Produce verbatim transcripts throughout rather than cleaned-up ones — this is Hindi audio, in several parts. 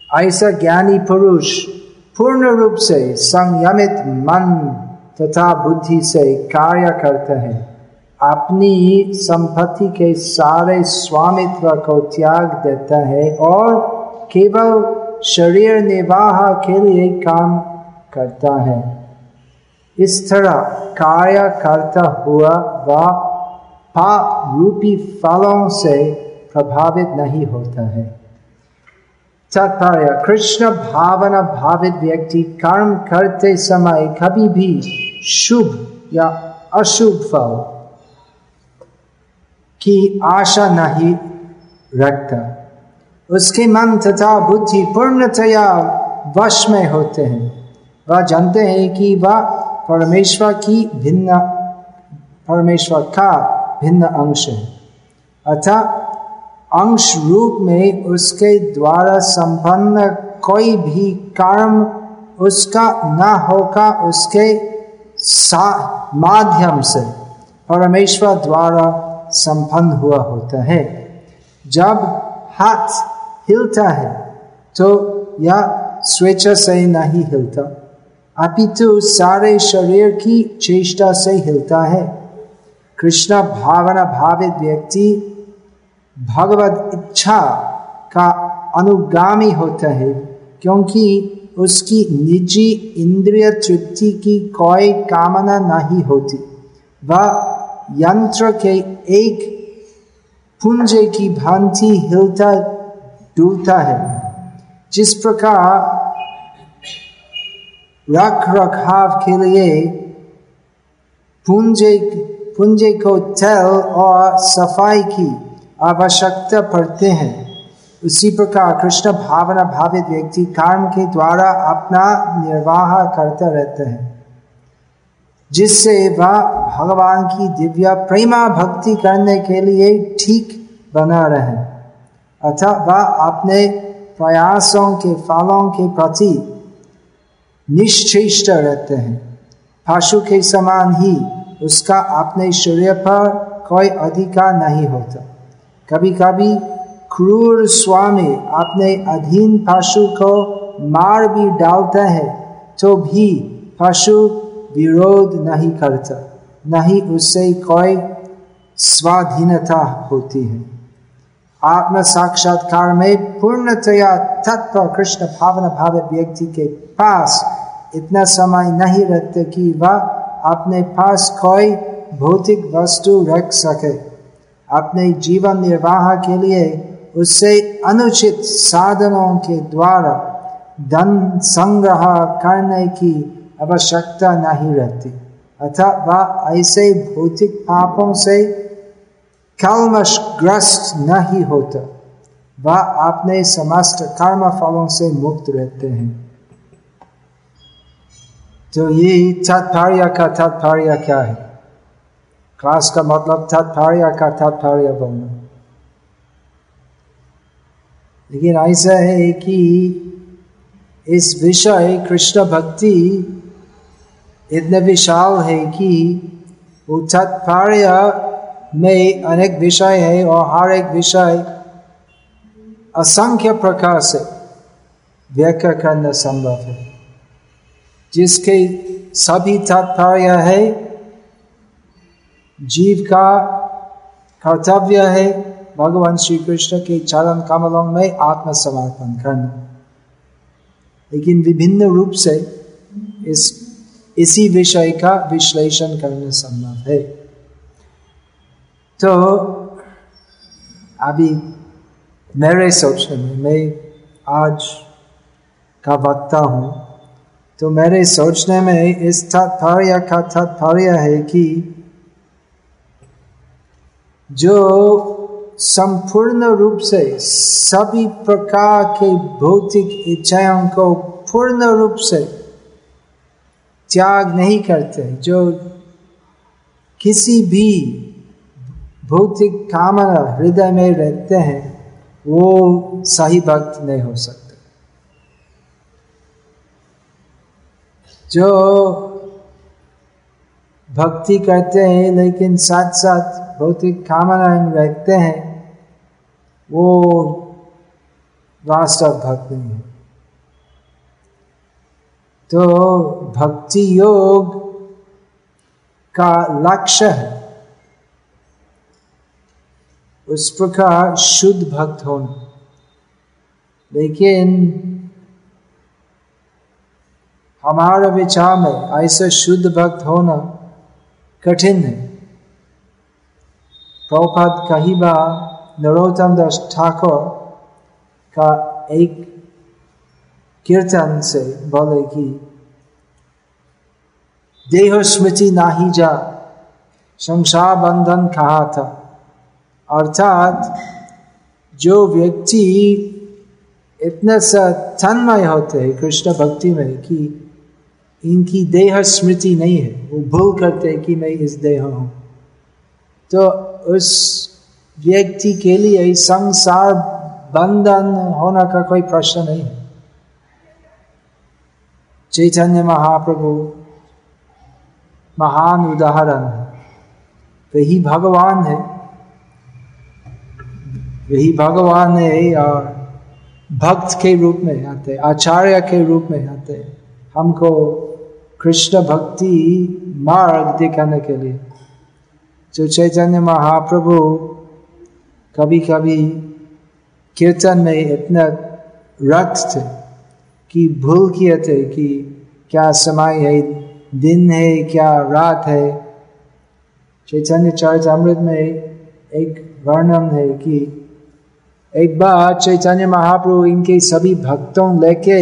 ऐसा ज्ञानी पुरुष पूर्ण रूप से संयमित मन तथा बुद्धि से कार्य करता है, अपनी संपत्ति के सारे स्वामित्व को त्याग देता है और केवल शरीर निर्वाह के लिए काम करता है। इस तरह कार्य करता हुआ वह पाप रूपी फलों से प्रभावित नहीं होता है। तात्पर्य, कृष्ण भावना भावित व्यक्ति कर्म करते समय कभी भी शुभ या अशुभ फल की आशा नहीं रखता। उसके मन तथा बुद्धि पूर्णतया वश में होते हैं। वह जानते हैं कि वह परमेश्वर की भिन्न परमेश्वर का भिन्न अंश है, अतः अंश रूप में उसके द्वारा संपन्न कोई भी कर्म उसका न होगा, उसके माध्यम से परमेश्वर द्वारा संपन्न हुआ होता है। जब हाथ हिलता है तो यह स्वेच्छा से नहीं हिलता, अपितु सारे शरीर की चेष्टा से हिलता है। कृष्ण भावना भावित व्यक्ति भगवत इच्छा का अनुगामी होता है, क्योंकि उसकी निजी इंद्रिय तृप्ति की कोई कामना नहीं होती। वह यंत्र के एक पुंजे की भांति हिलता डुलता है। जिस प्रकार रख रखाव के लिए पुंजे पुंजे को तेल और सफाई की आवश्यकता पड़ते हैं, उसी प्रकार कृष्ण भावना भावित व्यक्ति कर्म के द्वारा अपना निर्वाह करता रहता है, जिससे वह भगवान की दिव्य प्रेमा भक्ति करने के लिए ठीक बना रहे। अतः वह अपने प्रयासों के फलों के प्रति निश्चेष्ट रहते हैं। पशु के समान ही उसका अपने शरीर पर कोई अधिकार नहीं होता। कभी कभी क्रूर स्वामी अपने अधीन पशु को मार भी डालता है, तो भी पशु विरोध नहीं करता, नहीं उससे कोई स्वाधीनता होती है। आत्म साक्षात्कार में पूर्णतया तत्पर कृष्ण भावना भावित व्यक्ति के पास इतना समय नहीं रहता कि वह अपने पास कोई भौतिक वस्तु रख सके। अपने जीवन निर्वाह के लिए उससे अनुचित साधनों के द्वारा धन संग्रह करने की आवश्यकता नहीं रहती, अतः वह ऐसे भौतिक पापों से कल्मशग्रस्त नहीं होता। वह अपने समस्त कर्म फलों से मुक्त रहते हैं। तो ये तात्पर्य का तात्पर्य क्या है? क्लास का मतलब तात्पर्य का तात्पर्य बोलना। लेकिन ऐसा है कि इस विषय कृष्ण भक्ति इतने विशाल है कि वो तात्पर्य में अनेक विषय है और हर एक विषय असंख्य प्रकार से व्याख्या करना संभव है, जिसके सभी तात्पर्य है जीव का कर्तव्य है भगवान श्री कृष्ण के चरण कमलों में आत्मसमर्पण करना। लेकिन विभिन्न रूप से इस इसी विषय का विश्लेषण करना संभव है। तो अभी मेरे सोचने में, मैं आज का वक्ता हूँ, तो मेरे सोचने में इस तात्पर्य का तात्पर्य है कि जो संपूर्ण रूप से सभी प्रकार के भौतिक इच्छाओं को पूर्ण रूप से त्याग नहीं करते, जो किसी भी भौतिक कामना हृदय में रहते हैं, वो सही भक्त नहीं हो सकते। जो भक्ति करते हैं लेकिन साथ साथ भौतिक कामनाएं रखते हैं, वो वास्तव भक्त नहीं है। तो भक्ति योग का लक्ष्य है उस प्रकार शुद्ध भक्त होना। लेकिन हमारा विचार में ऐसा शुद्ध भक्त होना कठिन है। प्रभुपाद कहीं बार नरोत्तम दास ठाकुर का एक कीर्तन से बोले कि देह स्मृति नाही जा संसार बंधन कहा था। अर्थात जो व्यक्ति इतने सा तन्मय होते हैं कृष्ण भक्ति में कि इनकी देह स्मृति नहीं है, वो भूल करते हैं कि मैं इस देह हूं, तो उस व्यक्ति के लिए संसार बंधन होना का कोई प्रश्न नहीं है। चैतन्य महाप्रभु महान उदाहरण है, वही भगवान है, वही भगवान है और भक्त के रूप में आते, आचार्य के रूप में आते हमको कृष्ण भक्ति मार्ग दिखाने के लिए। जो चैतन्य महाप्रभु कभी कभी कीर्तन में इतना रक्त थे कि भूल किए थे कि क्या समय है, दिन है क्या रात है। चैतन्य चरितामृत में एक वर्णन है कि एक बार चैतन्य महाप्रभु इनके सभी भक्तों लेके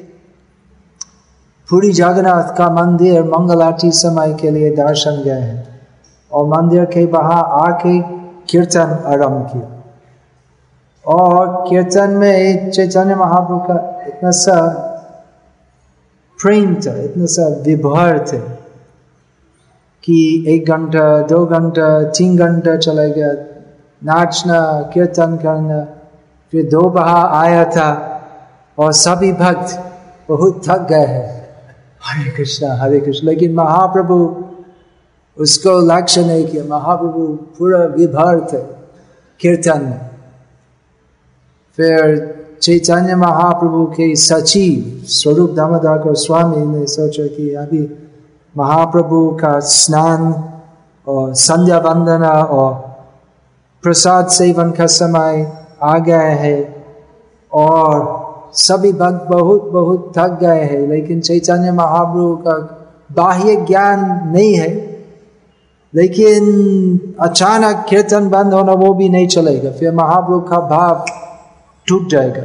पुरी जगन्नाथ का मंदिर मंगल आरती समय के लिए दर्शन गए हैं और मंदिर के बाहर आके कीर्तन आरंभ किया। और कीर्तन में चैतन्य महाप्रभु का इतना सा प्रेम था, इतना सा विभोर थे कि एक घंटा दो घंटा तीन घंटा चला गया नाचना कीर्तन करना। फिर दोपहर आया था और सभी भक्त बहुत थक गए हैं, हरे कृष्णा हरे कृष्ण। लेकिन महाप्रभु उसको लक्ष्य नहीं किया, महाप्रभु पूरा विभोर थे कीर्तन में। फिर चैतन्य महाप्रभु के सचिव स्वरूप दामोदर गोस्वामी ने सोचा कि अभी महाप्रभु का स्नान और संध्या वंदना और प्रसाद सेवन का समय आ गया है और सभी भक्त बहुत बहुत थक गए हैं। लेकिन चैतन्य महाप्रभु का बाह्य ज्ञान नहीं है, लेकिन अचानक कीर्तन बंद होना वो भी नहीं चलेगा, फिर महाप्रभु का भाव टूट जाएगा।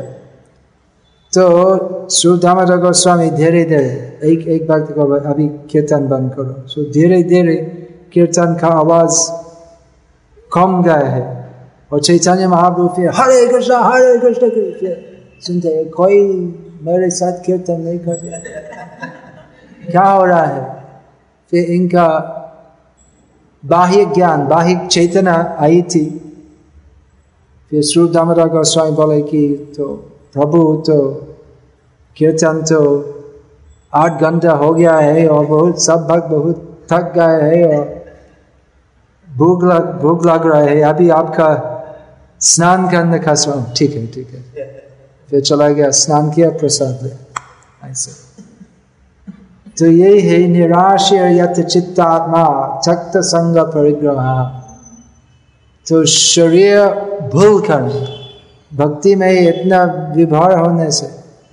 तो स्वरूप दामोदर गोस्वामी धीरे धीरे एक एक भक्त को अभी कीर्तन बंद करो, सो धीरे धीरे कीर्तन का आवाज कम गया है और चैतन्य महाप्रभु फिर हरे कृष्णा हरे कृष्णा कृष्ण सुनते हैं, कोई मेरे साथ कीर्तन नहीं कर रहा, क्या हो रहा है। फिर इनका बाह्य ज्ञान बाह्य चेतना आई थी। फिर स्वरूप दामोदर गोस्वामी बोले कि तो प्रभु तो कीर्तन तो आठ घंटा हो गया है और बहुत सब भक्त बहुत थक गए हैं और भूख लग भूख लग रहा है, अभी आपका स्नान करने का समय। ठीक है ठीक है। फिर चला गया, स्नान किया, प्रसाद ले, ऐसे। तो ये है निराशय यत चित्तात्मा चक्त संग परिग्रह। तो शरीर भूल कर भक्ति में इतना विभोर होने से,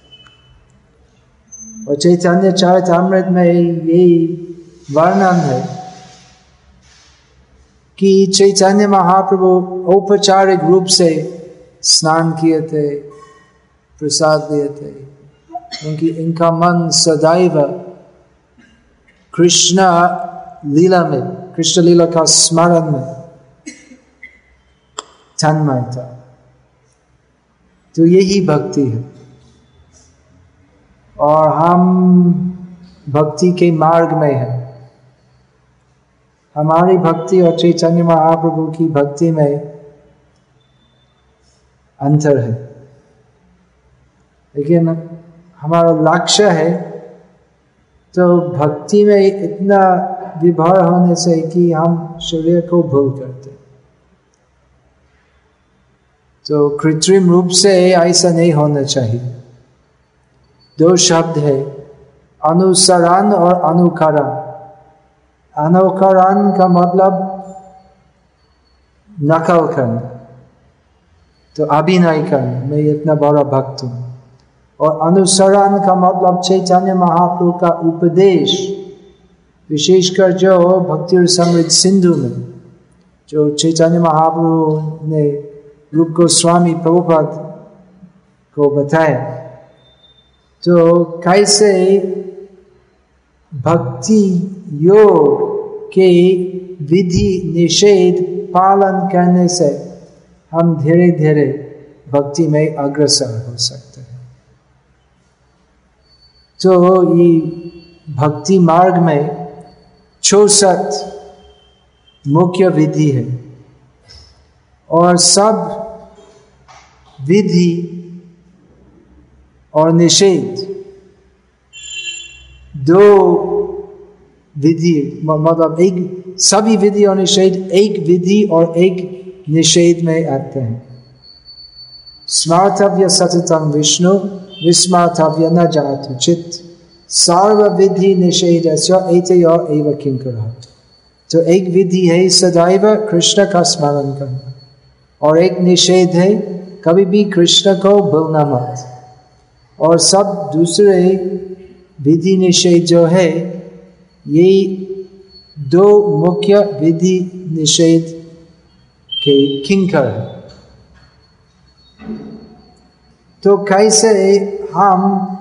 और चैतन्य चरितामृत में यही वर्णन है कि चैतन्य महाप्रभु औपचारिक रूप से स्नान किए थे, प्रसाद दिए थे, क्योंकि इनका मन सदैव कृष्ण लीला में, कृष्ण लीला का स्मरण में तन्मय था। तो यही भक्ति है और हम भक्ति के मार्ग में हैं। हमारी भक्ति और चैतन्य महाप्रभु की भक्ति में अंतर है, लेकिन हमारा लक्ष्य है तो भक्ति में इतना विभोर होने से कि हम शरीर को भूल करते। तो कृत्रिम रूप से ऐसा नहीं होना चाहिए। दो शब्द है, अनुसरण और अनुकरण। अनुकरण का मतलब नकल करना, तो अभिनय करना, मैं इतना बड़ा भक्त हूँ। और अनुसरण का मतलब चैतन्य महाप्रभु का उपदेश, विशेषकर जो भक्ति रसामृत सिंधु में जो चैतन्य महाप्रभु ने रूप गोस्वामी प्रभुपाद को बताया, तो कैसे भक्ति योग के विधि निषेध पालन करने से हम धीरे धीरे भक्ति में अग्रसर हो सकते हैं। तो ये भक्ति मार्ग में चौसठ मुख्य विधि है और सब विधि और निषेध दो विधि, मतलब एक सभी विधि और निषेध एक विधि और एक निषेध में आते हैं। स्मार्तव्य सततम विष्णु विस्मार्तव्य न जातु चित्त सर्व विधि निषेध एतयो एव किंकरः। तो एक विधि है सदैव कृष्ण का स्मरण करना और एक निषेध है कभी भी कृष्ण को भूलना मत। और सब दूसरे विधि निषेध जो है ये दो मुख्य विधि निषेध के किंकर है। तो कैसे हम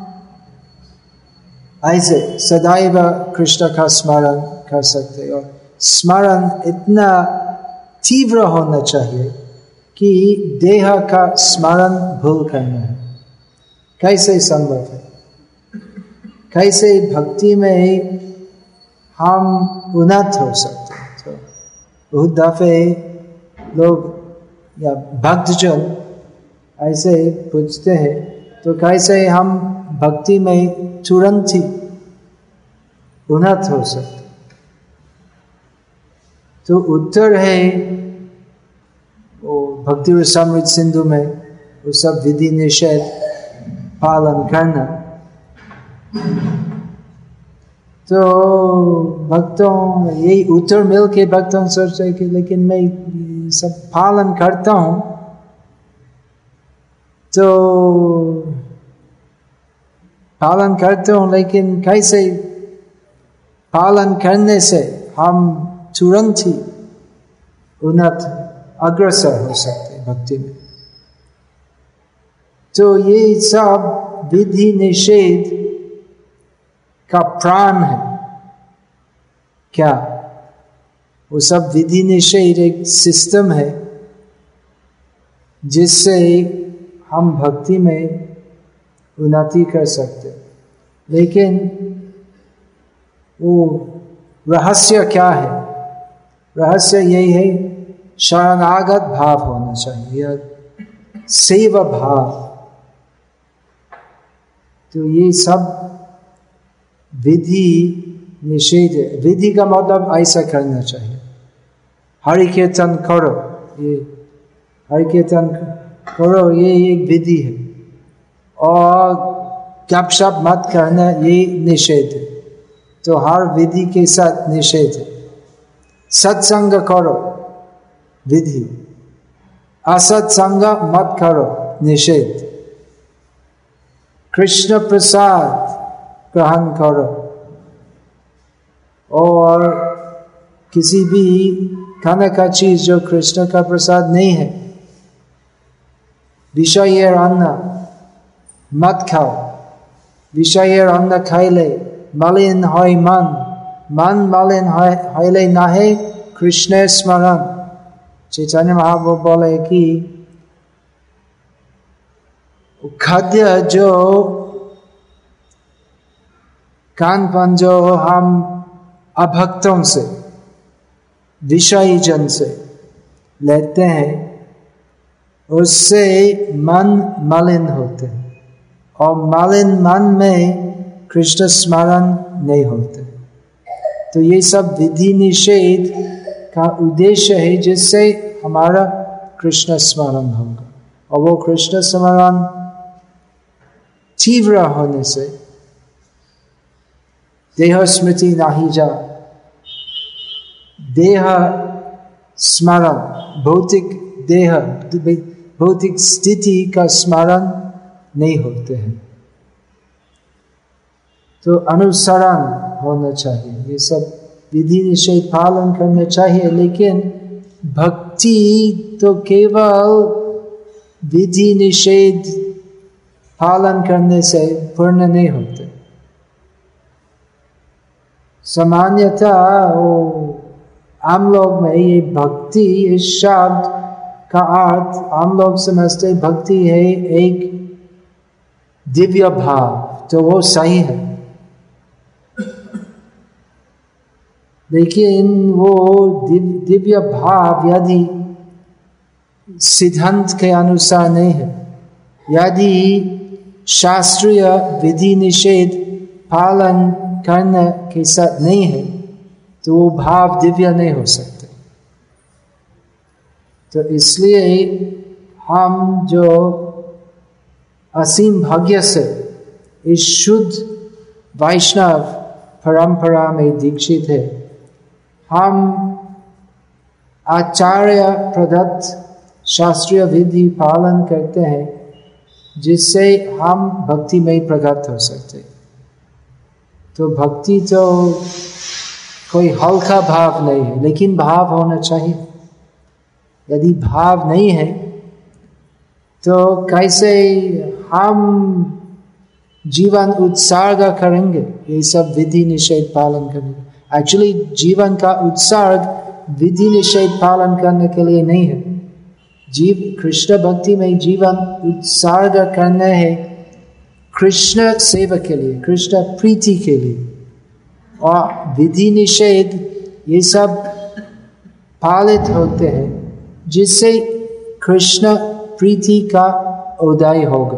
ऐसे सदैव कृष्ण का स्मरण कर सकते, और स्मरण इतना तीव्र होना चाहिए कि देह का स्मरण भूल करना है। कैसे संभव है? कैसे भक्ति में हम उन्नत हो सकते हैं? तो बहुत दफे लोग या भक्तजन ऐसे पूछते हैं, तो कैसे हम भक्ति में तुरंत ही उन्नत हो सकते? तो उत्तर है वो भक्ति रसामृत सिंधु में वो सब विधि निषेध पालन करना। तो भक्तों यही उत्तर मिल के भक्तों सोचते कि लेकिन मैं सब पालन करता हूँ, तो पालन करते हूँ लेकिन कैसे पालन करने से हम तुरंत ही उन्नत अग्रसर हो सकते भक्ति में? तो ये सब विधि निषेध का प्राण है क्या? वो सब विधि निषेध एक सिस्टम है जिससे हम भक्ति में उन्नति कर सकते। लेकिन वो रहस्य क्या है? रहस्य यही है शरणागत भाव होना चाहिए या सेवा भाव। तो ये सब विधि निषेध है। विधि का मतलब ऐसा करना चाहिए, हरि कीर्तन करो, ये हरि कीर्तन करो ये एक विधि है, और गपशप मत करना ये निषेध है। तो हर विधि के साथ निषेध है। सत्संग करो विधि, असत्संग मत करो निषेध। कृष्ण प्रसाद ग्रहण करो, और किसी भी खाने का चीज जो कृष्ण का प्रसाद नहीं है, विषय अन्न मत खाओ। विषय अन्न खाइले मलिन হয় मन, मन मलिन হইলে नाहे कृष्ण स्मरण। चैतन्य महाप्रभु बोले कि खाद्य जो खानपान जो हम अभक्तों से विषयी जन से लेते हैं उससे मन मलिन होते हैं, और मलिन मन में कृष्ण स्मरण नहीं होते। तो ये सब विधि निषेध का उद्देश्य है जिससे हमारा कृष्ण स्मरण होगा, और वो कृष्ण स्मरण तीव्र होने से देह स्मृति नाही जा, देह स्मरण, भौतिक देह, भौतिक स्थिति का स्मरण नहीं होते हैं। तो अनुसरण होना चाहिए, ये सब विधि निषेध पालन करना चाहिए। लेकिन भक्ति तो केवल विधि निषेध पालन करने से पूर्ण नहीं होते। सामान्यतः हम लोग में ये भक्ति, इस शब्द का अर्थ हम लोग समझते भक्ति है एक दिव्य भाव, तो वो सही है। लेकिन वो दिव्य भाव यदि सिद्धांत के अनुसार नहीं है, यदि शास्त्रीय विधि निषेध पालन करने के साथ नहीं है, तो वो भाव दिव्य नहीं हो सकते। तो इसलिए हम जो असीम भाग्य से इस शुद्ध वैष्णव परंपरा में दीक्षित है, हम आचार्य प्रदत्त शास्त्रीय विधि पालन करते हैं, जिससे हम भक्ति में प्रगत हो सकते। तो भक्ति तो कोई हल्का भाव नहीं है, लेकिन भाव होना चाहिए। यदि भाव नहीं है तो कैसे हम जीवन उत्सर्ग करेंगे ये सब विधि निषेध पालन करने। एक्चुअली जीवन का उत्सर्ग विधि निषेध पालन करने के लिए नहीं है। जीव कृष्ण भक्ति में जीवन उत्सर्ग करना है कृष्ण सेवा के लिए, कृष्ण प्रीति के लिए। और विधि निषेध ये सब पालित होते हैं जिससे कृष्ण प्रीति का उदय होगा।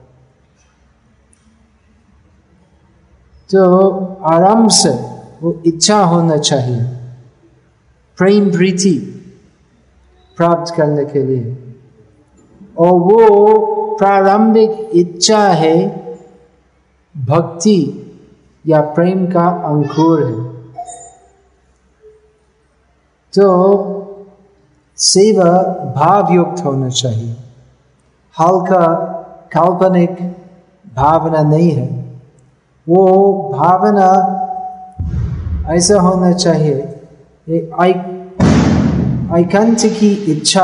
तो आराम से वो इच्छा होना चाहिए प्रेम प्रीति प्राप्त करने के लिए, और वो प्रारंभिक इच्छा है भक्ति या प्रेम का अंकुर है। तो सेवा भाव युक्त होना चाहिए, हल्का काल्पनिक भावना नहीं है। वो भावना ऐसा होना चाहिए एकांत की इच्छा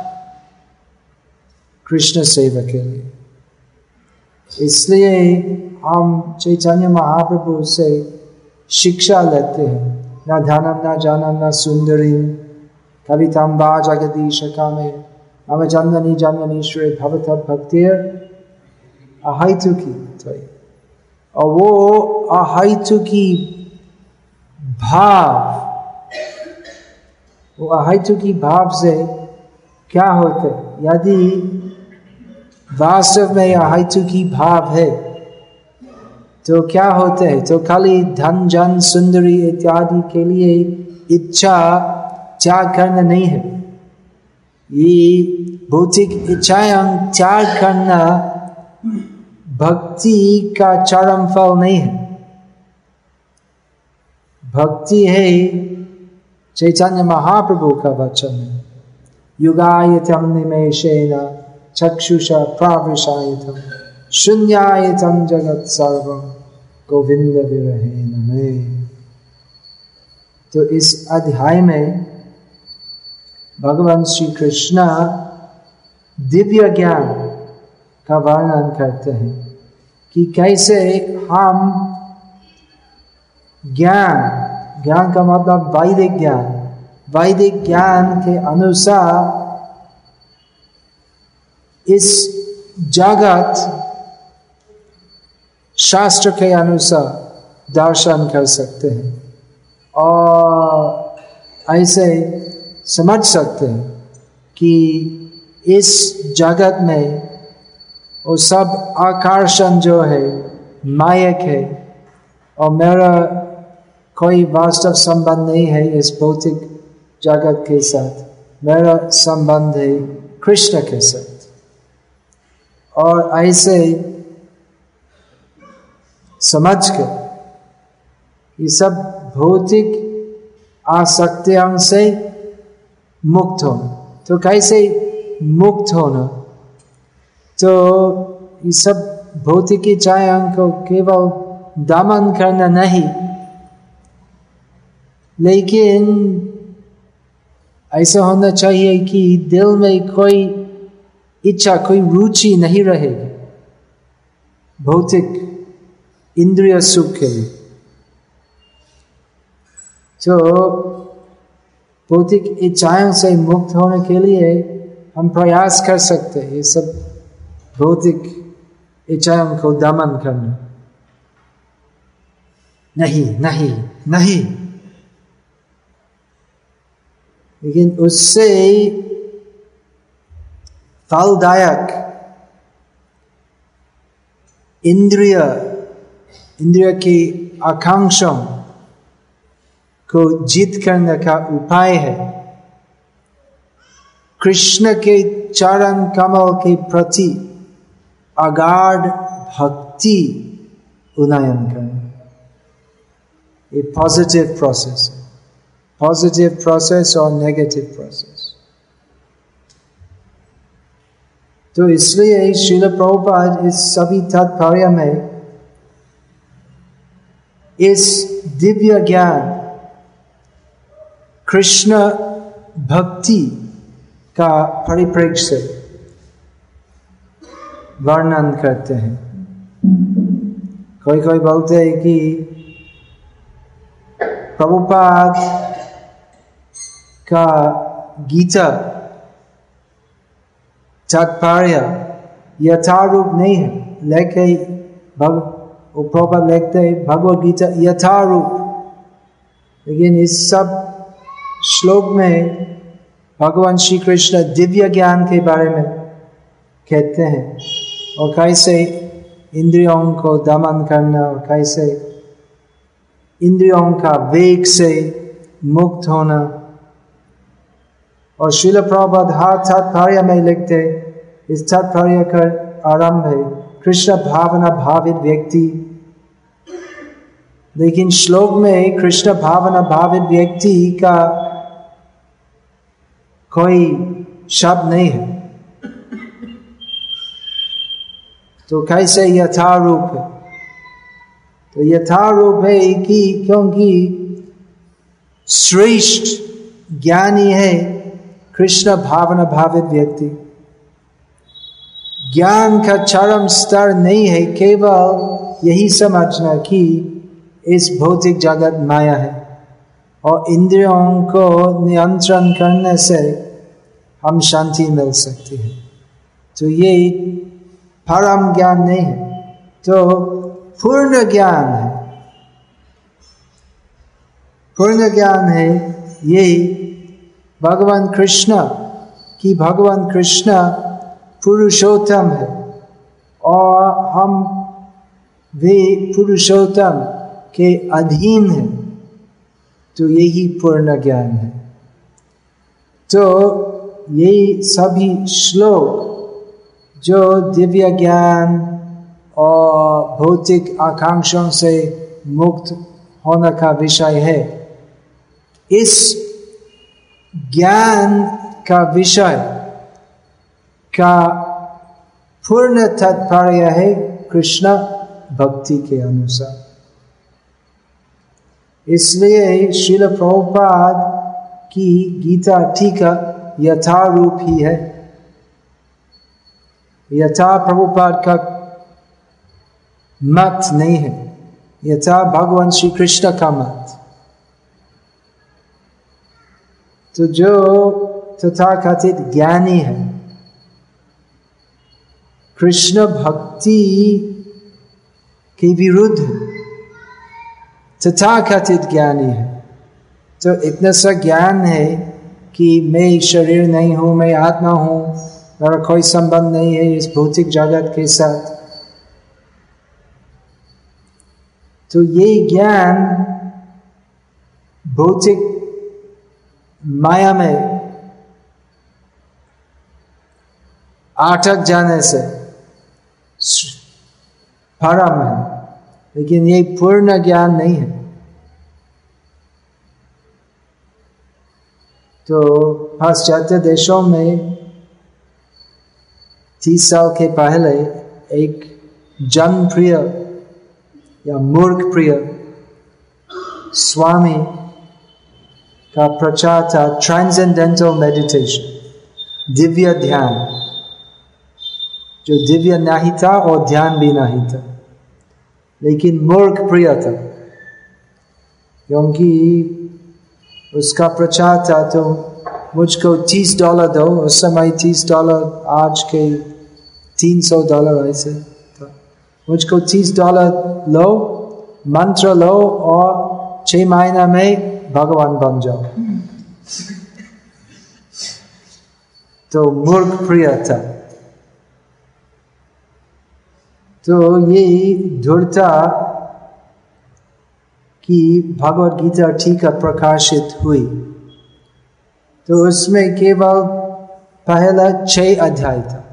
कृष्ण सेवा के लिए। इसलिए हम चैतन्य महाप्रभु से शिक्षा लेते हैं, न धनम न जानम न सुंदरी कवितां वा जगदीश कामे मम जननी जननी श्री भवत भक्तिर अहैतुकी। और वो अहैतुकी भाव, वो अहैतुकी भाव से क्या होते, यदि वास्तव में अहैतुकी भाव है तो क्या होते हैं, तो खाली धन जन सुंदरी इत्यादि के लिए इच्छा त्याग करना नहीं है। ये भौतिक इच्छाएं त्याग करना भक्ति का चरम फल नहीं है। भक्ति है चैतन्य महाप्रभु का वचन है, युगायतम निमेषेण चक्षुषा प्राविशायतम शून्यायतम जगत सर्वम गोविंद विरहेण मे। तो इस अध्याय में भगवान श्री कृष्ण दिव्य ज्ञान का वर्णन करते हैं कि कैसे हम ज्ञान, ज्ञान का मतलब वैदिक ज्ञान, वैदिक ज्ञान के अनुसार इस जगत शास्त्र के अनुसार दर्शन कर सकते हैं और ऐसे समझ सकते हैं कि इस जगत में वो सब आकर्षण जो है मायक है, और मेरा कोई वास्तव संबंध नहीं है इस भौतिक जगत के साथ, मेरा संबंध है कृष्ण के साथ। और ऐसे समझ के ये सब भौतिक आसक्तियों से मुक्त होना। तो कैसे मुक्त होना? तो ये सब भौतिक इच्छाओं को केवल दमन करना नहीं, लेकिन ऐसा होना चाहिए कि दिल में कोई इच्छा, कोई रुचि नहीं रहेगी भौतिक इंद्रिय सुख के लिए। तो भौतिक इच्छाओं से मुक्त होने के लिए हम प्रयास कर सकते हैं ये सब भौतिक इच्छाओं को दमन करना। नहीं नहीं नहीं, लेकिन उससे फलदायक इंद्रिय इंद्रिय की आकांक्षाओं को जीत करने का उपाय है कृष्ण के चरण कमल के प्रति अगाध भक्ति उन्नयन करना। ये पॉजिटिव प्रोसेस है, पॉजिटिव प्रोसेस और नेगेटिव प्रोसेस। तो इसलिए श्रील प्रभुपाद इस सभी तात्पर्य में इस दिव्य ज्ञान कृष्ण भक्ति का परिप्रेक्ष्य से वर्णन करते हैं। कोई कोई बोलते हैं कि प्रभुपाद का गीता तात्पर्य यथारूप नहीं है, लेके भग प्रभुपाद लिखते हैं भगवद गीता यथारूप। लेकिन इस सब श्लोक में भगवान श्री कृष्ण दिव्य ज्ञान के बारे में कहते हैं और कैसे इंद्रियों को दमन करना और कैसे इंद्रियों का वेग से मुक्त होना। और श्रील प्रभुपाद हर तात्पर्य में लिखते इस तात्पर्य का आरंभ है कृष्ण भावना भावित व्यक्ति। लेकिन श्लोक में कृष्ण भावना भावित व्यक्ति का कोई शब्द नहीं है, तो कैसे यथारूप है? तो यथारूप है कि क्योंकि श्रेष्ठ ज्ञानी है कृष्ण भावना भावित व्यक्ति। ज्ञान का चरम स्तर नहीं है केवल यही समझना कि इस भौतिक जगत माया है और इंद्रियों को नियंत्रण करने से हम शांति मिल सकती है। तो ये परम ज्ञान नहीं है, तो पूर्ण ज्ञान है। पूर्ण ज्ञान है ये भगवान कृष्ण कि भगवान कृष्ण पुरुषोत्तम है और हम वे पुरुषोत्तम के अधीन है। तो यही पूर्ण ज्ञान है। तो यही सभी श्लोक जो दिव्य ज्ञान और भौतिक आकांक्षाओं से मुक्त होने का विषय है, इस ज्ञान का विषय का पूर्ण तात्पर्य है कृष्ण भक्ति के अनुसार। इसलिए श्रील प्रभुपाद की गीता टीका यथारूप ही है। यथा प्रभुपाद का मत नहीं है, यथा भगवान श्री कृष्ण का मत। तो जो तथाकथित ज्ञानी है कृष्ण भक्ति के विरुद्ध तथाकथित ज्ञानी है। तो इतना सा ज्ञान है कि मैं शरीर नहीं हूं, मैं आत्मा हूं, मेरा कोई संबंध नहीं है इस भौतिक जगत के साथ। तो ये ज्ञान भौतिक माया में अटक जाने से परम है, लेकिन ये पूर्ण ज्ञान नहीं है। तो पाश्चात्य देशों में तीस साल के पहले एक जनप्रिय या मूर्ख प्रिय स्वामी का प्रचार था ट्रांसेंडेंटल मेडिटेशन, दिव्य ध्यान, जो दिव्य नहीं था और ध्यान भी नहीं था, लेकिन मूर्ख प्रिय था, क्योंकि उसका प्रचार था तो मुझको तीस डॉलर दो, उस समय तीस डॉलर आज के तीन सौ डॉलर ऐसे था, मुझको तीस डॉलर लो, मंत्र लो और छह महीना में भगवान बन जाओ। तो मूर्ख प्रिय था। तो ये धूर्ता की भगवद गीता टीका प्रकाशित हुई, तो उसमें केवल पहला छह अध्याय था,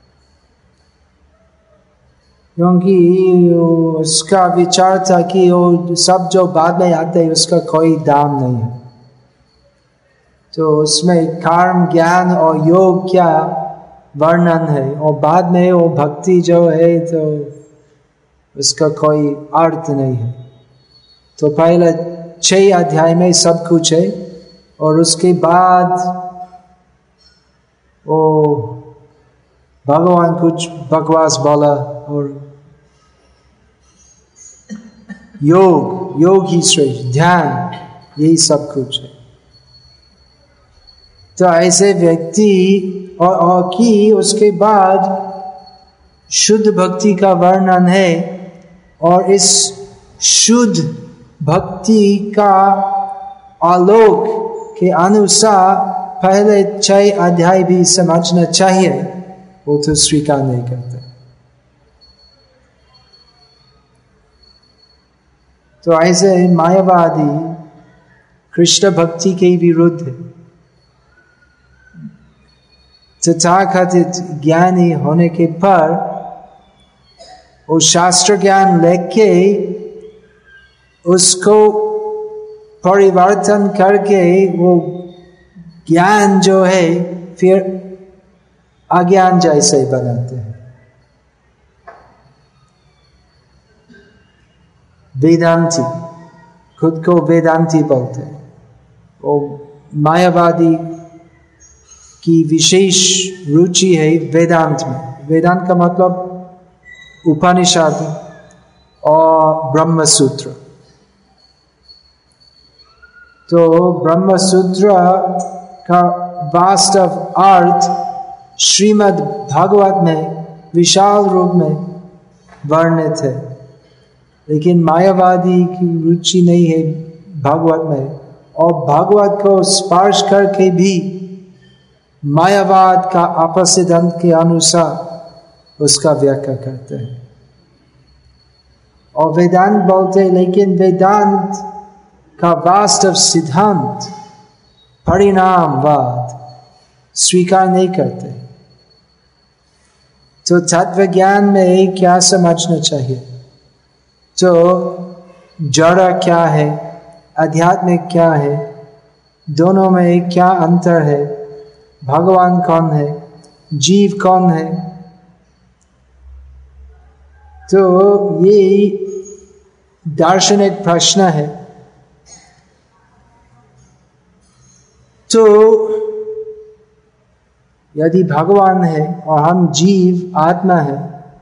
क्योंकि उसका विचार था कि वो सब जो बाद में आते हैं उसका कोई दाम नहीं है। तो उसमें कर्म, ज्ञान और योग क्या वर्णन है, और बाद में वो भक्ति जो है तो उसका कोई अर्थ नहीं है। तो पहले छह अध्याय में सब कुछ है, और उसके बाद वो भगवान कुछ बकवास बोला, और योग योग ही श्रेष्ठ, ध्यान, यही सब कुछ है। तो ऐसे व्यक्ति और, और कि उसके बाद शुद्ध भक्ति का वर्णन है, और इस शुद्ध भक्ति का आलोक के अनुसार पहले छह अध्याय भी समझना चाहिए, वो तो स्वीकार नहीं करते। तो ऐसे मायावादी कृष्ण भक्ति के विरुद्ध है। तथाकथित ज्ञानी होने के पर वो शास्त्र ज्ञान लेके उसको परिवर्तन करके वो ज्ञान जो है फिर अज्ञान जैसे बनाते हैं। वेदांती, खुद को वेदांती बोलते हैं, वो मायावादी की विशेष रुचि है वेदांत में। वेदांत का मतलब उपनिषद और ब्रह्म सूत्र। तो ब्रह्म सूत्र का वास्तव अर्थ श्रीमद् भागवत में विशाल रूप में वर्णित है, लेकिन मायावादी की रुचि नहीं है भागवत में, और भागवत को स्पर्श करके भी मायावाद का अपसिद्धांत के अनुसार उसका व्याख्या करते हैं। और वेदांत बोलते हैं, लेकिन वेदांत का वास्तव सिद्धांत परिणामवाद स्वीकार नहीं करते। तो तत्व ज्ञान में क्या समझना चाहिए? तो जड़ क्या है, आध्यात्मिक क्या है, दोनों में क्या अंतर है, भगवान कौन है, जीव कौन है। तो ये दार्शनिक प्रश्न है। तो यदि भगवान है और हम जीव आत्मा है,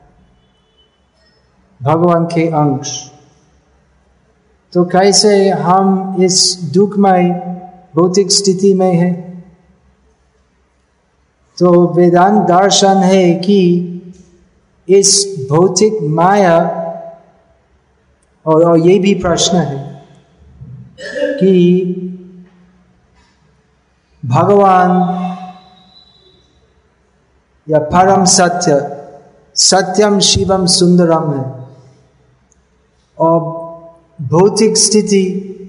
भगवान के अंश, तो कैसे हम इस दुखमय भौतिक स्थिति में है? तो वेदांत दर्शन है कि इस भौतिक माया, और, और ये भी प्रश्न है कि भगवान या परम सत्य, सत्यम शिवम सुंदरम है, और भौतिक स्थिति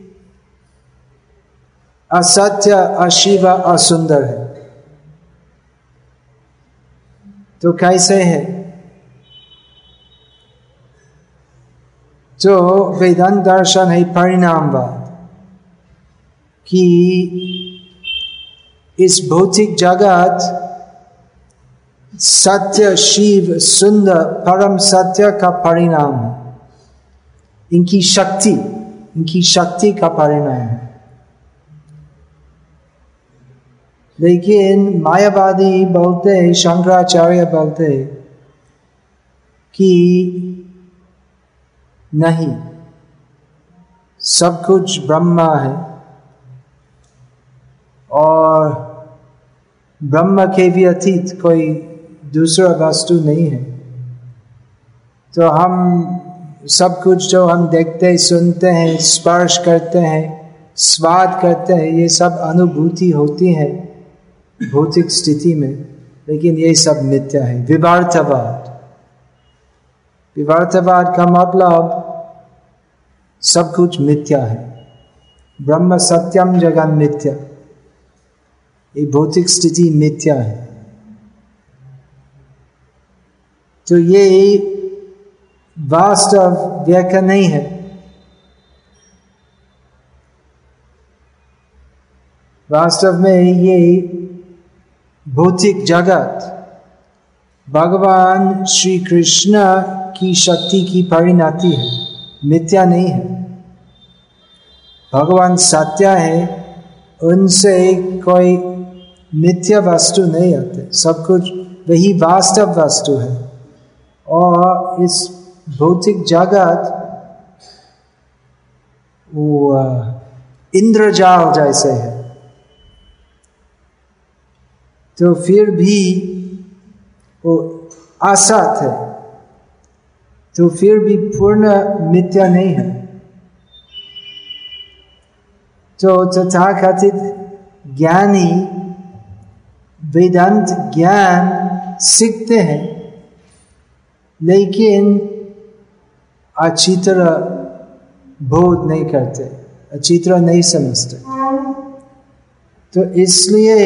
असत्य, अशिव, असुंदर है। तो कैसे है? तो वेदांत दर्शन है परिणामवाद, कि इस भौतिक जगत सत्य, शिव, सुंदर, परम सत्य का परिणाम है। इनकी शक्ति, इनकी शक्ति का परिणाम है। लेकिन मायावादी बोलते हैं, शंकराचार्य बोलते हैं कि नहीं, सब कुछ ब्रह्मा है और ब्रह्म के व्यतीत कोई दूसरा वस्तु नहीं है। तो हम सब कुछ जो हम देखते, सुनते हैं, स्पर्श करते हैं, स्वाद करते हैं, ये सब अनुभूति होती है भौतिक स्थिति में, लेकिन ये सब मिथ्या है। विवर्तवाद, विवर्तवाद का मतलब सब कुछ मिथ्या है। ब्रह्म सत्यम जगन मिथ्या, ये भौतिक स्थिति मिथ्या है। तो ये वास्तव व्याख्या नहीं है। वास्तव में ये भौतिक जगत भगवान श्री कृष्ण की शक्ति की परिणति है, मिथ्या नहीं है। भगवान सत्य है, उनसे कोई मिथ्या वस्तु नहीं आते, सब कुछ वही वास्तव वस्तु है। और इस भौतिक जगत वो इंद्रजाल जैसे है, तो फिर भी वो असत है, तो फिर भी पूर्ण मिथ्या नहीं है। तो तथाकथित ज्ञानी वेदांत ज्ञान सीखते हैं, लेकिन अच्छी तरह बोध नहीं करते, अच्छी तरह नहीं समझते। तो इसलिए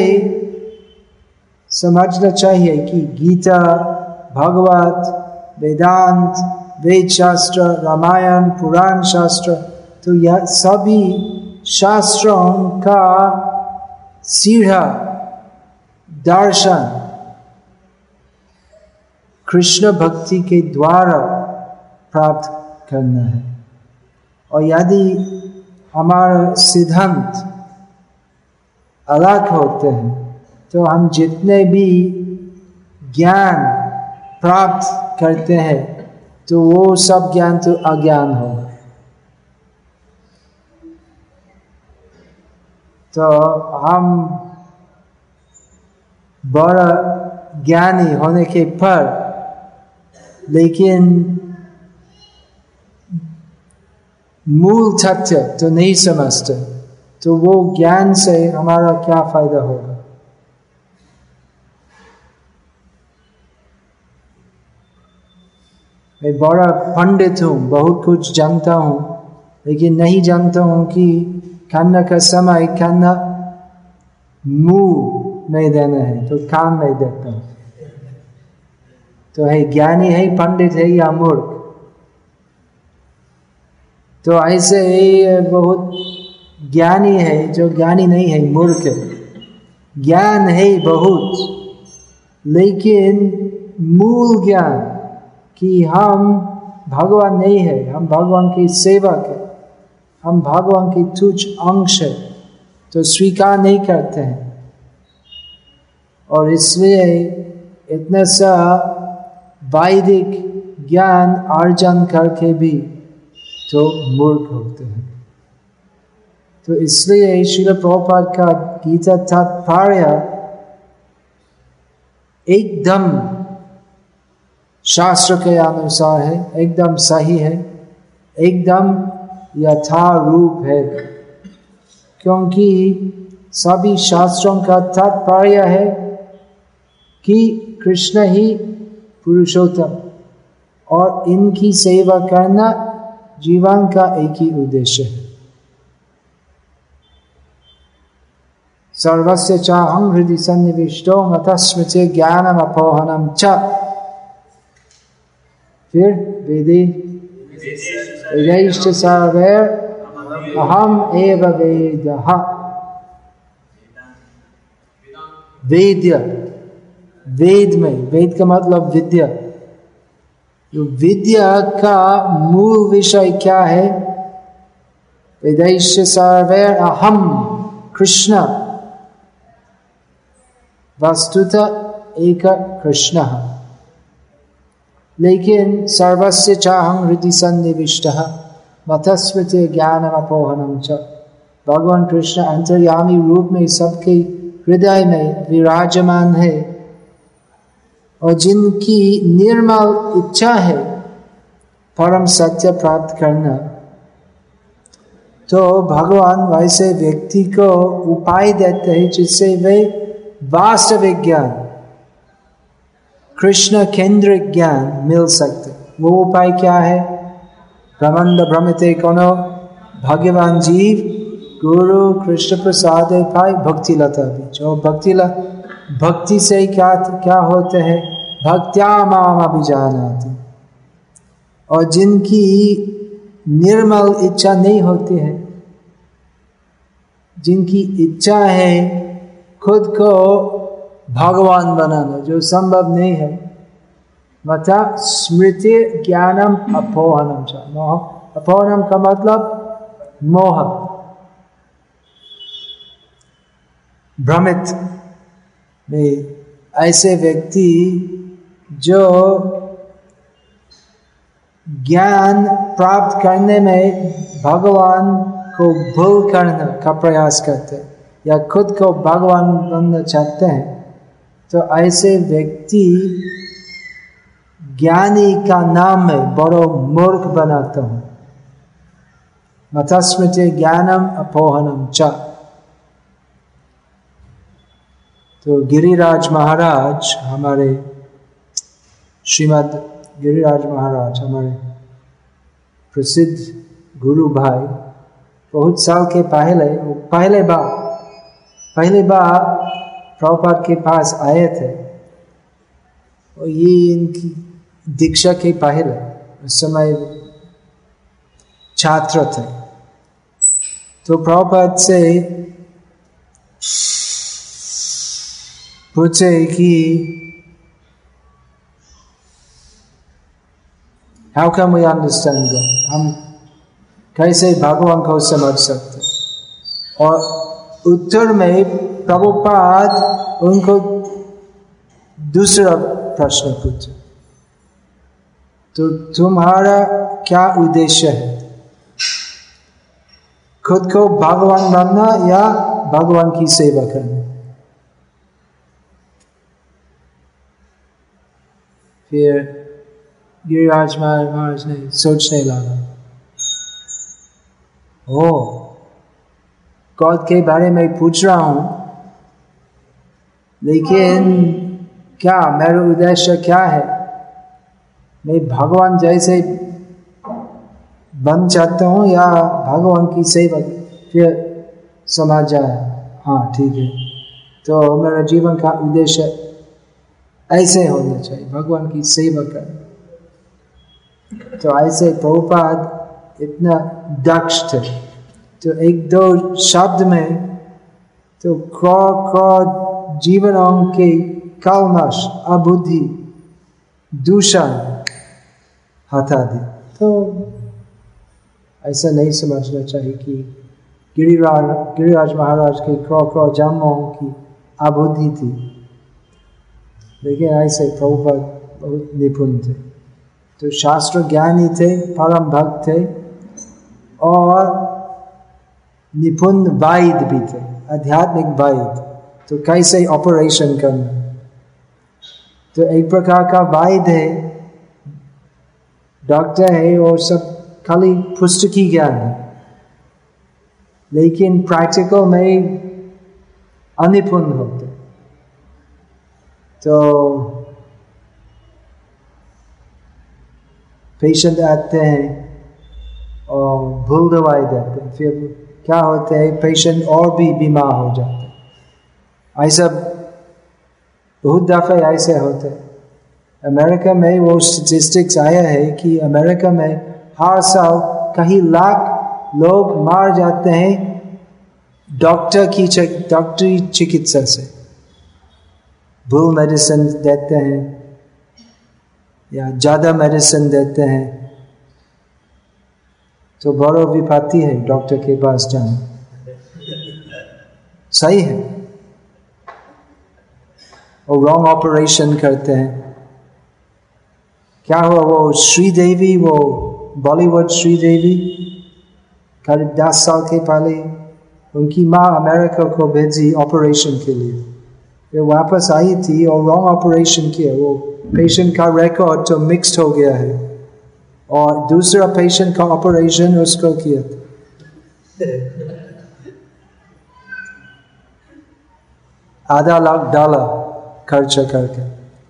समझना चाहिए कि गीता, भागवत, वेदांत, वेद शास्त्र, रामायण, पुराण शास्त्र, तो यह सभी शास्त्रों का सीधा दर्शन कृष्ण भक्ति के द्वारा प्राप्त करना है। और यदि हमारा सिद्धांत अलग होते हैं तो हम जितने भी ज्ञान प्राप्त करते हैं तो वो सब ज्ञान तो अज्ञान होगा। तो हम बड़ा ज्ञानी होने के पर लेकिन मूल तथ्य तो नहीं समझते, तो वो ज्ञान से हमारा क्या फायदा होगा। मैं बड़ा पंडित हूँ, बहुत कुछ जानता हूँ, लेकिन नहीं जानता हूँ कि खाना का समय खाना मुंह में देना है, तो कान में देता हूँ। तो है ज्ञानी है, पंडित है या मूर्ख। तो ऐसे ही बहुत ज्ञानी है जो ज्ञानी नहीं है, मूर्ख है। ज्ञान है बहुत, लेकिन मूल ज्ञान कि हम भगवान नहीं है, हम भगवान के सेवक है, हम भगवान के तुच्छ अंश है, तो स्वीकार नहीं करते हैं। और इसलिए इतना सा वैदिक ज्ञान अर्जन करके भी तो मूर्ख होते हैं। तो इसलिए श्रील प्रभुपाद का गीता तात्पर्य एकदम शास्त्र के अनुसार है, एकदम सही है, एकदम यथारूप है, क्योंकि सभी शास्त्रों का तात्पर्य है कि कृष्ण ही पुरुषोत्तम और इनकी सेवा करना जीवन का एक ही उद्देश्य है। सर्वस्य चाहं हृदि सन्निविष्टो मतः स्मृति ज्ञानम अपोहनम च। फिर वेदे वेदैश्च सर्वैर अहम एव वेदः। वेद्य, वेद में, वेद का मतलब विद्या। तो विद्या का मूल विषय क्या है? वेदैश्च सर्वैर अहम कृष्ण वस्तुतः एक कृष्ण। लेकिन सर्वस्य चाहं हृदि सन्निविष्टः मतस्मृति ज्ञानमपोहनम च। भगवान कृष्ण अंतर्यामी रूप में सबके हृदय में विराजमान है, और जिनकी निर्मल इच्छा है परम सत्य प्राप्त करना, तो भगवान वैसे व्यक्ति को उपाय देते हैं जिससे वे वास्तविक ज्ञान, कृष्ण केंद्रिक ज्ञान मिल सकते। वो उपाय क्या है? ब्रह्मांड भ्रमिते कोनो भगवान जीव गुरु कृष्ण प्रसाद पाई भक्ति लता बीच। और भक्ति ल भक्ति से क्या क्या होते हैं? भक्त्या माम अभिजानाति। और जिनकी निर्मल इच्छा नहीं होती है, जिनकी इच्छा है खुद को भगवान बनाना, जो संभव नहीं है, मता स्मृति ज्ञानम अपोहनम च। मोह, अपोहनम का मतलब मोह, भ्रमित में ऐसे व्यक्ति जो ज्ञान प्राप्त करने में भगवान को भूल करने का प्रयास करते हैं या खुद को भगवान बनना चाहते हैं, तो ऐसे व्यक्ति ज्ञानी का नाम में बड़ो मूर्ख बनाता हूं। मतस्मृति ज्ञानम अपोहनम च। तो गिरिराज महाराज, हमारे श्रीमद गिरिराज महाराज, हमारे प्रसिद्ध गुरु भाई, बहुत साल के पहले पहले बार पहले बार प्रभुपाद के पास आए थे, और ये इनकी दीक्षा के पहले, उस समय छात्र थे। तो प्रभुपाद से पूछे कि how can we understand God, हम कैसे भगवान को समझ सकते? और उत्तर में प्रभुपाद उनको दूसरा प्रश्न पूछे, तो तुम्हारा क्या उद्देश्य है? खुद को भगवान बनना या भगवान की सेवा करना? फिर गिरिराज महाराज ने सोचने लगा, ओ गॉड के बारे में पूछ रहा हूं, लेकिन क्या मेरा उद्देश्य क्या है? मैं भगवान जैसे बन चाहता हूं या भगवान की सेवा? फिर समझ जाए, हाँ ठीक है, तो मेरा जीवन का उद्देश्य ऐसे होना चाहिए, भगवान की सेवा करना। तो ऐसे प्रभुपाद इतना दक्ष थे, तो एक दो शब्द में तो क्रो क्रो जीवनों के कलमश, अबुद्धि, दूषण हटा दी। तो ऐसा नहीं समझना चाहिए कि गिरिराज गिरिराज महाराज के क्रो क्रो जन्मों की अबुद्धि थी, लेकिन ऐसे प्रभुपाद बहुत निपुण थे। तो शास्त्र ज्ञानी थे, परम भक्त थे, और निपुण वैद्य भी थे, आध्यात्मिक वैद्य। तो कैसे ऑपरेशन करना? तो एक प्रकार का वैद्य है, डॉक्टर है, और सब खाली पुस्तकी ज्ञान है, लेकिन प्रैक्टिकल में अनिपुण होते। तो पेशेंट आते हैं और भूल दवाई देते हैं, फिर क्या होता है, पेशेंट और भी बीमार हो जाते हैं। ऐसा बहुत दफे ऐसे होते हैं। अमेरिका में वो स्टेटिस्टिक्स आया है कि अमेरिका में हर साल कई लाख लोग मार जाते हैं डॉक्टर की डॉक्टरी चिकित्सा से। भूल मेडिसिन देते हैं या ज़्यादा मेडिसिन देते हैं तो बड़ा विपत्ति है डॉक्टर के पास जाना। सही है। और रॉन्ग ऑपरेशन करते हैं। क्या हुआ वो श्रीदेवी, वो बॉलीवुड श्रीदेवी, करीब दस साल के पहले उनकी माँ अमेरिका को भेजी ऑपरेशन के लिए। फिर वापस आई थी और रॉन्ग ऑपरेशन किया। वो पेशेंट का रिकॉर्ड तो मिक्स्ड हो गया है और दूसरा पेशेंट का ऑपरेशन उसको किया था। आधा लाख डॉलर खर्चा करके।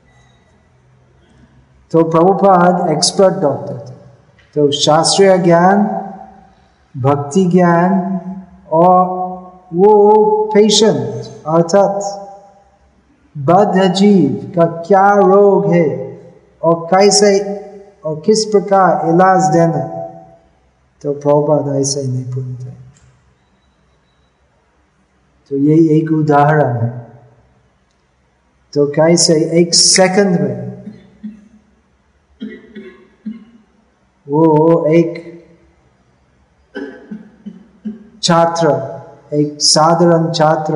तो प्रभुपाद एक्सपर्ट डॉक्टर थे, तो शास्त्रीय ज्ञान, भक्ति ज्ञान और वो पेशेंट अर्थात बद्ध जीव का क्या रोग है और कैसे और किस प्रकार इलाज देना, तो प्रभुपाद ऐसे ही नहीं पूछते। तो ये एक उदाहरण है। तो कैसे एक सेकंड में वो एक छात्र, एक साधारण छात्र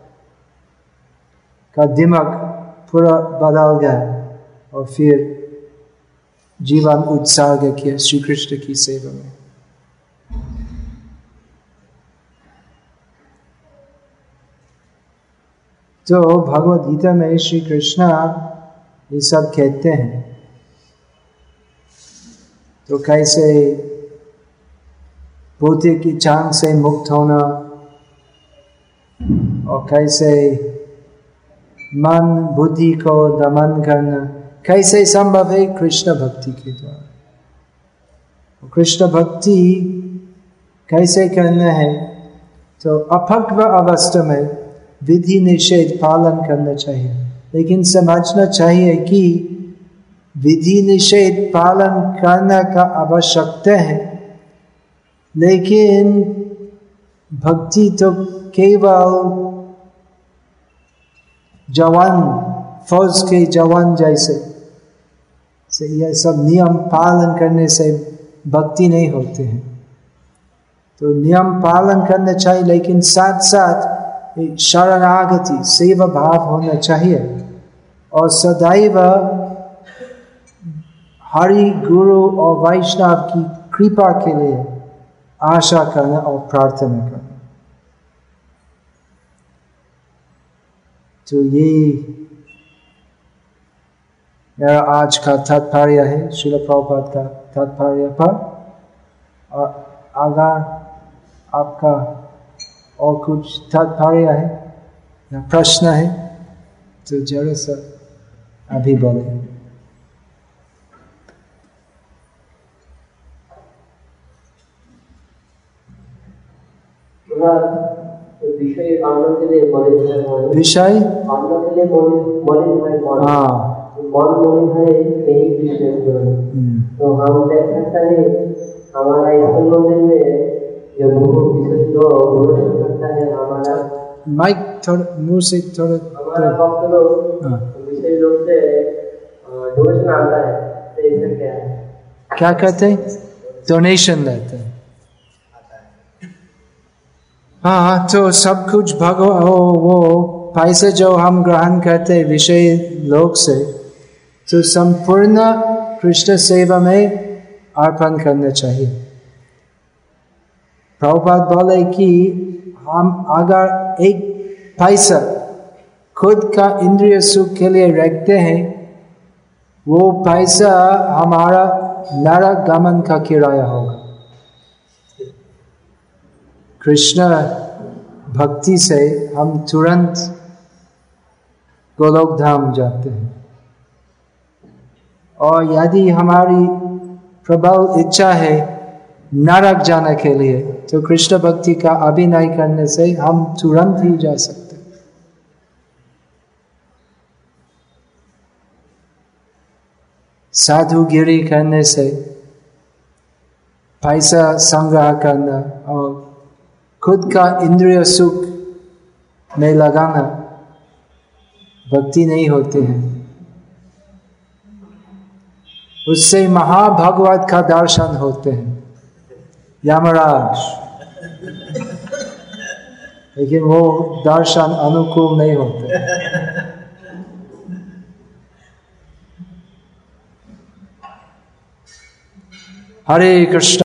का दिमाग पूरा बदल गया और फिर जीवन उत्सर्ग किया श्री कृष्ण की सेवा में। तो भगवद गीता में श्री कृष्ण ये सब कहते हैं। तो कैसे भौतिक इच्छा से मुक्त होना और कैसे मन बुद्धि को दमन करना कैसे संभव है कृष्ण भक्ति के द्वारा। कृष्ण भक्ति कैसे करना है, तो अपक्व अवस्था में विधि निषेध पालन करना चाहिए, लेकिन समझना चाहिए कि विधि निषेध पालन करने का आवश्यकता है, लेकिन भक्ति तो केवल जवान फौज के जवान जैसे से यह सब नियम पालन करने से भक्ति नहीं होते हैं। तो नियम पालन करना चाहिए, लेकिन साथ साथ शरणागति सेवा भाव होना चाहिए और सदैव हरि गुरु और वैष्णव की कृपा के लिए आशा करना और प्रार्थना करना। तो ये मेरा आज का तात्पर्य है श्रील प्रभुपाद का तात्पर्य पर। और अगर आपका और कुछ तात्पर्य है या प्रश्न है तो जरा सा अभी बोले। विषय आनंद के लिए मलिन है, विषय आनंद के लिए मलिन है, हाँ मन मलिन है यही कृष्ण। तो हम देख सकते हैं हमारा इस मंदिर में जो बहुत विशेष लोग करता है, हमारा माइक थोड़ा मुंह से थोड़ा हमारा भक्त लोग विशेष लोग से डोनेशन आता है। तो इससे क्या है, क्या कहते हैं, डोनेशन लेते हैं। हाँ, तो सब कुछ भगवान वो, वो पैसे जो हम ग्रहण करते हैं विषय लोग से, तो संपूर्ण कृष्ण सेवा में अर्पण करना चाहिए। प्रभुपाद बोले कि हम अगर एक पैसा खुद का इंद्रिय सुख के लिए रखते हैं, वो पैसा हमारा नरक गमन का किराया होगा। कृष्ण भक्ति से हम तुरंत गोलोक धाम जाते हैं। और यदि हमारी प्रबल इच्छा है नरक जाने के लिए, तो कृष्ण भक्ति का अभिनय करने से हम तुरंत ही जा सकते हैं। साधुगिरी करने से, पैसा संग्रह करना और खुद का इंद्रिय सुख में लगाना, भक्ति नहीं होते हैं। उससे महाभागवत का दर्शन होते हैं, यमराज, लेकिन वो दर्शन अनुकूल नहीं होते। हरे कृष्ण।